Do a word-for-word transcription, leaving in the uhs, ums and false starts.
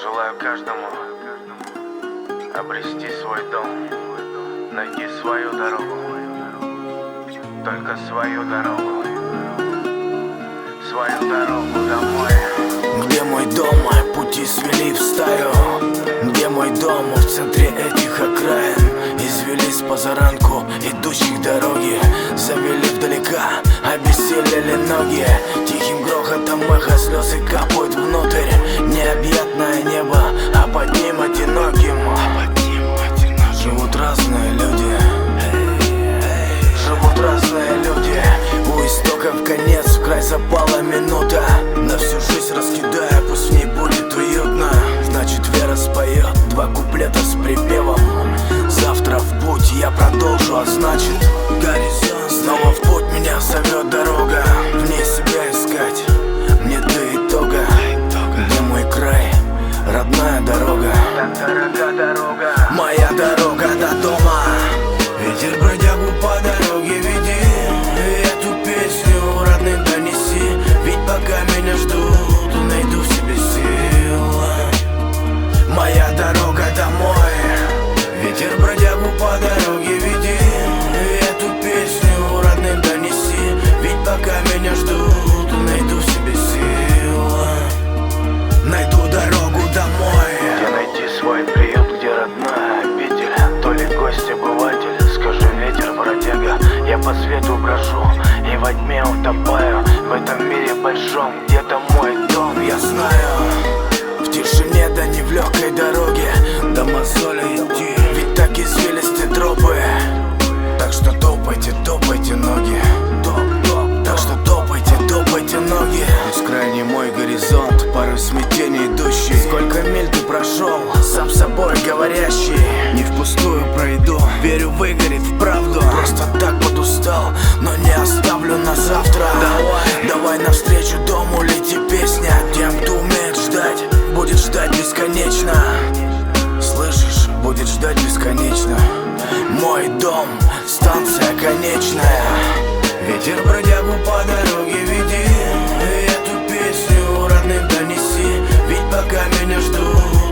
желаю каждому обрести свой дом, найти свою дорогу, только свою дорогу, свою дорогу домой. Где мой дом? Пути свели в стаю. Где мой дом? В центре этих окраин. Извелись позаранку идущих дороги, завели вдалека, обессилели ноги. Тихим грохотом эхо слезы капают внутрь. Необъятное небо, а под ним одиноким живут разные люди. Живут разные люди. У истоков конец, в край запала минута. На всю жизнь раскидая, пусть в ней будет уютно. Значит, Вера споет два куплета с припевом. Завтра в путь я продолжу, а значит, горизонт. Снова в путь меня зовет дорога. В ней себя искать, мне до итога. Где мой край, родная дорога? Так дорога дорога, моя дорога до дома. Ветер бродягу по дороге веди, эту песню родным донеси. Ведь пока меня ждут, найду в себе сил. Моя дорога домой. Ветер бродягу по дороге веди, эту песню родным донеси. Ведь пока меня ждут, найду в себе сил. Найду дорогу домой. где найти свой приют, где родная обитель, то ли гость обыватель. Скажи, ветер бродяга, я по свету брожу и во тьме утопаю. В этом мире большом где-то мой дом, Я знаю, в тишине, да не в легкой дороге до мозоли идти, ведь так извилисты тропы. Так что топайте, топайте ноги. Так что топайте, топайте ноги. Бескрайний мой горизонт, порой смятение идущий. Сколько миль ты прошел, сам собой говорящий. Не впустую пройду, верю, выгорит в правду. Просто так подустал, но не оставлю на завтра. Давай, давай навстречу дому лети, песня. Тем, кто умеет ждать, будет ждать бесконечно. Слышишь, будет ждать бесконечно. Мой дом, станция конечная. Ветер бродягу по дороге веди, эту песню родным донеси. Ведь пока меня ждут,